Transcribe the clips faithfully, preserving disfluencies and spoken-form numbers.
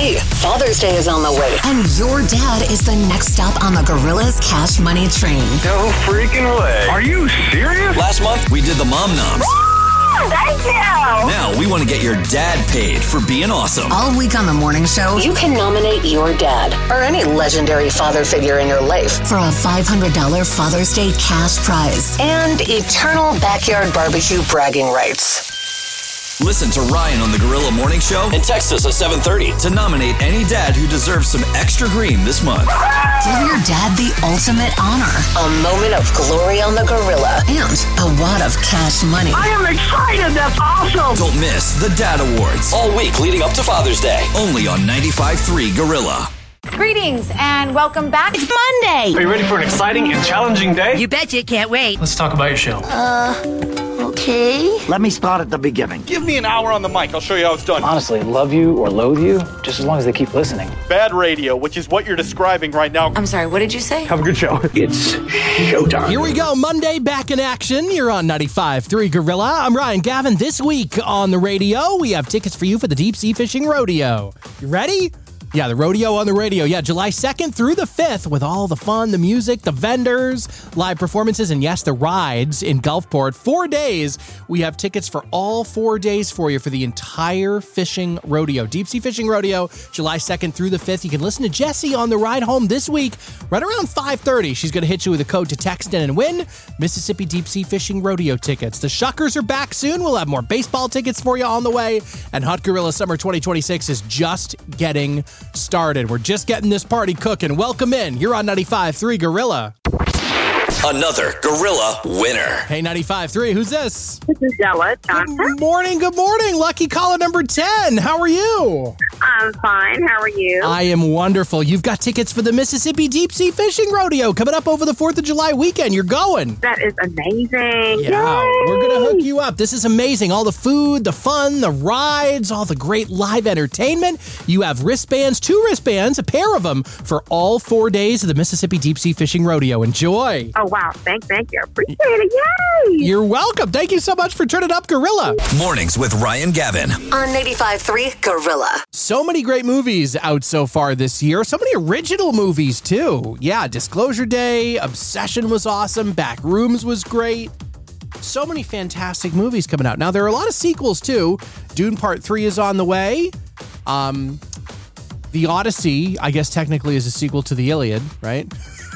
Hey, Father's Day is on the way. And your dad is the next stop on the Gorilla's Cash Money train. No freaking way. Are you serious? Last month, we did the Mom Noms. Thank you! Now we want to get your dad paid for being awesome. All week on the morning show, you can nominate your dad or any legendary father figure in your life for a five hundred dollars Father's Day cash prize and eternal backyard barbecue bragging rights. Listen to Ryan on the Gorilla Morning Show and text us at seven thirty to nominate any dad who deserves some extra green this month. Give your dad the ultimate honor, a moment of glory on the Gorilla, and a wad of cash money. I am excited. That's awesome. Don't miss the Dad Awards all week leading up to Father's Day. Only on ninety-five point three Gorilla. Greetings and welcome back. It's Monday. Are you ready for an exciting and challenging day? You betcha. Can't wait. Let's talk about your show. Uh, okay. Let me start at the beginning. Give me an hour on the mic. I'll show you how it's done. Honestly, love you or loathe you, just as long as they keep listening. Bad radio, which is what you're describing right now. I'm sorry, what did you say? Have a good show. It's showtime. Here we go. Monday, back in action. You're on ninety-five point three Gorilla. I'm Ryan Gavin. This week on the radio, we have tickets for you for the Deep Sea Fishing Rodeo. You ready? Yeah, the rodeo on the radio. Yeah, July second through the fifth with all the fun, the music, the vendors, live performances, and yes, the rides in Gulfport. Four days. We have tickets for all four days for you for the entire fishing rodeo. Deep Sea Fishing Rodeo, July second through the fifth. You can listen to Jessie on the ride home this week, right around five thirty. She's going to hit you with a code to text in and win Mississippi Deep Sea Fishing Rodeo tickets. The Shuckers are back soon. We'll have more baseball tickets for you on the way. And Hot Gorilla Summer twenty twenty-six is just getting started. We're just getting this party cooking. Welcome in. You're on ninety-five point three Gorilla. Another Gorilla winner. Hey, ninety-five point three, who's this? This is Della Johnson. Good morning, good morning. Lucky caller number ten. How are you? I'm fine. How are you? I am wonderful. You've got tickets for the Mississippi Deep Sea Fishing Rodeo coming up over the fourth of July weekend. You're going. That is amazing. Yeah, Yay! we're going to hook you up. This is amazing. All the food, the fun, the rides, all the great live entertainment. You have wristbands, two wristbands, a pair of them for all four days of the Mississippi Deep Sea Fishing Rodeo. Enjoy. Oh, wow. Thank, thank you. Appreciate it. Yay! You're welcome. Thank you so much for turning up, Gorilla. Mornings with Ryan Gavin. On ninety-five point three Gorilla. So many great movies out so far this year. So many original movies, too. Yeah, Disclosure Day, Obsession was awesome, Backrooms was great. So many fantastic movies coming out. Now, there are a lot of sequels, too. Dune Part three is on the way. Um, The Odyssey, I guess technically is a sequel to the Iliad, right?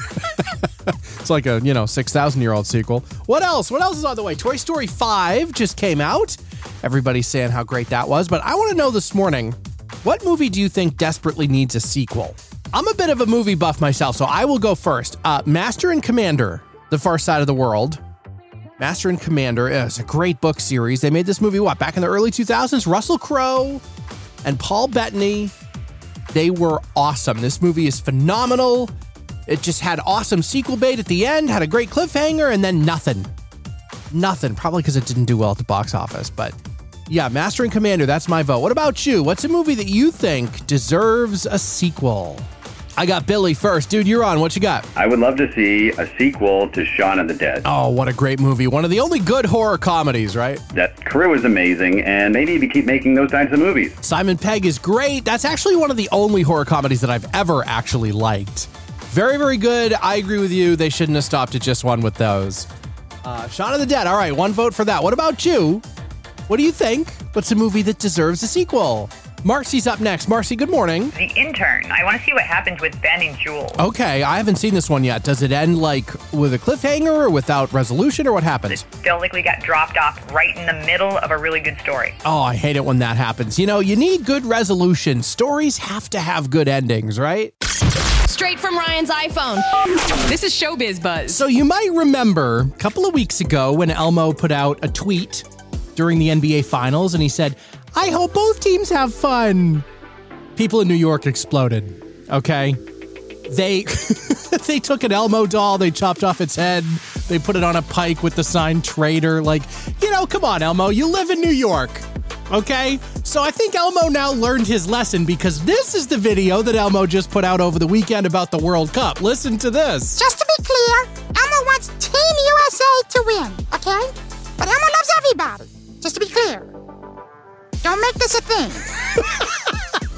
It's like a, you know, six thousand year old sequel. What else? What else is on the way? Toy Story five just came out. Everybody's saying how great that was. But I want to know this morning, what movie do you think desperately needs a sequel? I'm a bit of a movie buff myself, so I will go first. Uh, Master and Commander, The Far Side of the World. Master and Commander is a great book series. They made this movie, what, back in the early two thousands? Russell Crowe and Paul Bettany. They were awesome. This movie is phenomenal. It just had awesome sequel bait at the end, had a great cliffhanger, and then nothing. Nothing. Probably because it didn't do well at the box office. But yeah, Master and Commander, that's my vote. What about you? What's a movie that you think deserves a sequel? I got Billy first. Dude, you're on. What you got? I would love to see a sequel to Shaun of the Dead. Oh, what a great movie. One of the only good horror comedies, right? That crew is amazing, and they need to keep making those kinds of movies. Simon Pegg is great. That's actually one of the only horror comedies that I've ever actually liked. Very, very good. I agree with you. They shouldn't have stopped at just one with those. Uh, Shaun of the Dead. All right, one vote for that. What about you? What do you think? What's a movie that deserves a sequel? Marcy's up next. Marcy, good morning. The Intern. I want to see what happens with Ben and Jules. Okay, I haven't seen this one yet. Does it end like with a cliffhanger or without resolution, or what happens? It felt like we got dropped off right in the middle of a really good story. Oh, I hate it when that happens. You know, you need good resolution. Stories have to have good endings, right? Straight from Ryan's iPhone. This is Showbiz Buzz. So you might remember a couple of weeks ago when Elmo put out a tweet during the N B A Finals, and he said, I hope both teams have fun. People in New York exploded, okay? They they took an Elmo doll, they chopped off its head, they put it on a pike with the sign traitor. Like, you know, come on, Elmo, you live in New York, okay? So I think Elmo now learned his lesson, because this is the video that Elmo just put out over the weekend about the World Cup. Listen to this. Just to be clear, Elmo wants Team U S A to win, okay? But Elmo loves everybody, just to be clear. Don't make this a thing.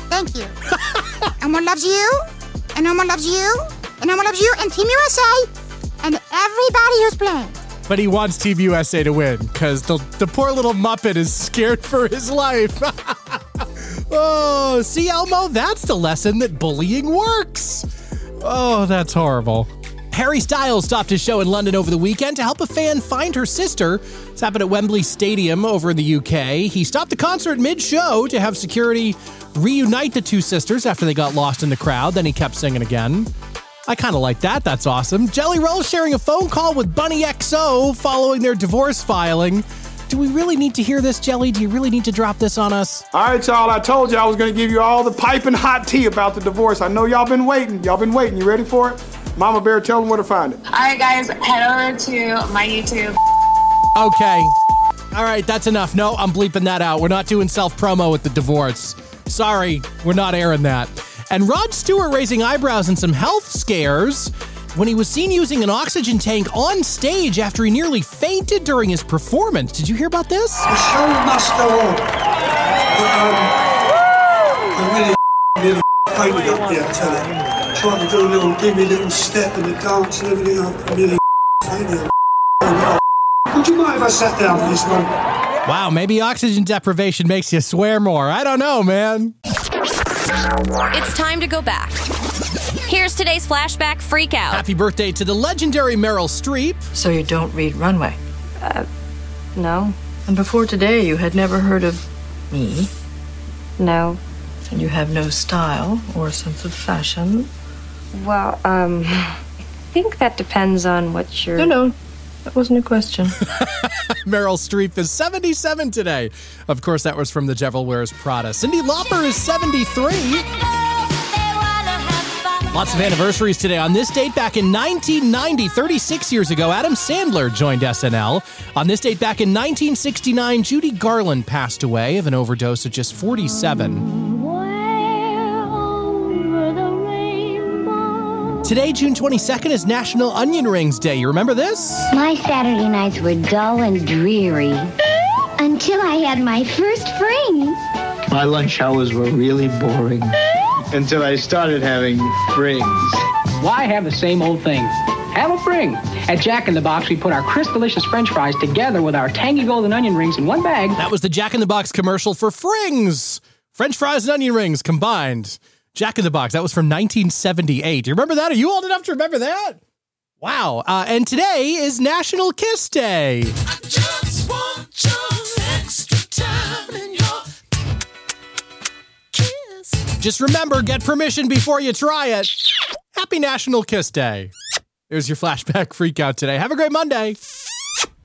Thank you. Elmo loves you, and Elmo loves you, and Elmo loves you, and Team U S A, and everybody who's playing. But he wants Team U S A to win because the, the poor little Muppet is scared for his life. Oh, see, Elmo, that's the lesson that bullying works. Oh, that's horrible. Harry Styles stopped his show in London over the weekend to help a fan find her sister. It's happened at Wembley Stadium over in the U K. He stopped the concert mid-show to have security reunite the two sisters after they got lost in the crowd. Then he kept singing again. I kind of like that. That's awesome. Jelly Roll sharing a phone call with Bunny X O following their divorce filing. Do we really need to hear this, Jelly? Do you really need to drop this on us? All right, y'all. I told you I was going to give you all the piping hot tea about the divorce. I know y'all been waiting. Y'all been waiting. You ready for it? Mama Bear, tell them where to find it. All right, guys. Head over to my YouTube. Okay. All right, that's enough. No, I'm bleeping that out. We're not doing self-promo with the divorce. Sorry, we're not airing that. And Rod Stewart raising eyebrows and some health scares when he was seen using an oxygen tank on stage after he nearly fainted during his performance. Did you hear about this? The show must go on. Um, I really nearly fainted up there, I tell you. Trying to do a little, give me a little step in the dance and everything. I nearly fainted. Would you mind if I sat down for this one? Wow, maybe oxygen deprivation makes you swear more. I don't know, man. It's time to go back. Here's today's flashback freak out. Happy birthday to the legendary Meryl Streep. So you don't read Runway? Uh, no. And before today, you had never heard of me? No. And you have no style or sense of fashion? Well, um, I think that depends on what you're... No, no. That wasn't a question. Meryl Streep is seventy-seven today. Of course, that was from The Devil Wears Prada. Cyndi Lauper is seventy-three. Lots of anniversaries today. On this date, back in nineteen ninety, thirty-six years ago, Adam Sandler joined S N L. On this date, back in nineteen sixty-nine, Judy Garland passed away of an overdose at just forty-seven. Today, June twenty-second, is National Onion Rings Day. You remember this? My Saturday nights were dull and dreary until I had my first frings. My lunch hours were really boring until I started having frings. Why have the same old thing? Have a fring. At Jack in the Box, we put our crisp, delicious French fries together with our tangy golden onion rings in one bag. That was the Jack in the Box commercial for Frings. French fries and onion rings combined. Jack in the Box. That was from nineteen seventy-eight. You remember that? Are you old enough to remember that? Wow. Uh, and today is National Kiss Day. I just want your extra time in your kiss. Just remember, get permission before you try it. Happy National Kiss Day. Here's your flashback freak out today. Have a great Monday.